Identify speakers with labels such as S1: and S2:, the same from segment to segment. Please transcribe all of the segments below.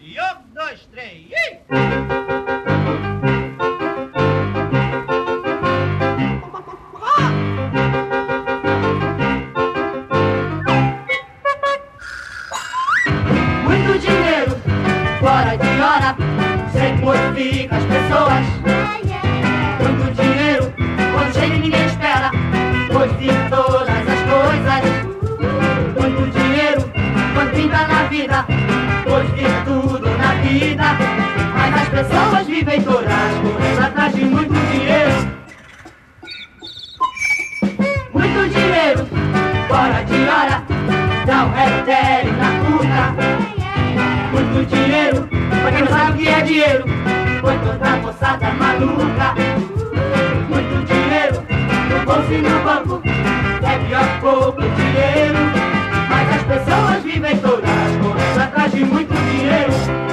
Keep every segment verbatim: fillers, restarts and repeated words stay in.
S1: E um, dois, três, e...
S2: Muito dinheiro, fora de hora, sempre modifica as pessoas. Muito dinheiro, quando chega e ninguém espera, modifica todas as coisas. Muito dinheiro, quando pinta na vida, modifica tudo na vida. Mas as pessoas vivem todas correndo atrás de muito dinheiro. Muito dinheiro, fora de hora, dá um retério na cuca. Muito dinheiro, pra quem não sabe o que é dinheiro, foi toda moçada maluca. Muito dinheiro, no bolso e no banco, é pior que pouco dinheiro. Mas as pessoas vivem todas correndo atrás de muito dinheiro.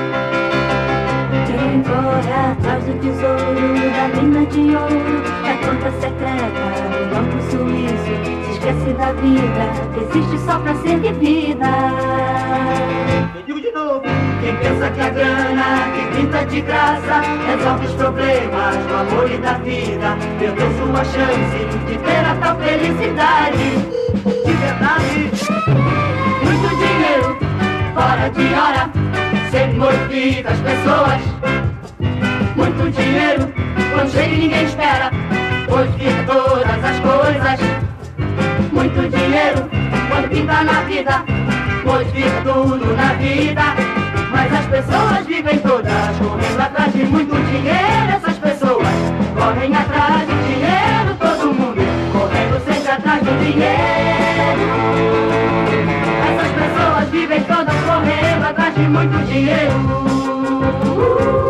S3: Quem corre atrás do tesouro, da mina de ouro, da conta secreta, do banco suíço, se esquece da vida, que existe só pra ser vivida.
S2: Eu digo de novo, quem pensa que a grana que pinta de graça resolve os problemas do amor e da vida, perdeu sua chance de ter a tal felicidade de verdade. Muito dinheiro, fora de hora, sempre modifica as pessoas. Muito dinheiro, quando chega e ninguém espera, modifica todas as coisas. Muito dinheiro, quando pinta na vida, modifica tudo na vida. Mas as pessoas vivem todas correndo atrás de muito dinheiro. Essas pessoas correm atrás do dinheiro. Todo mundo correndo sempre atrás do dinheiro. Essas pessoas vivem todas correndo atrás de muito dinheiro.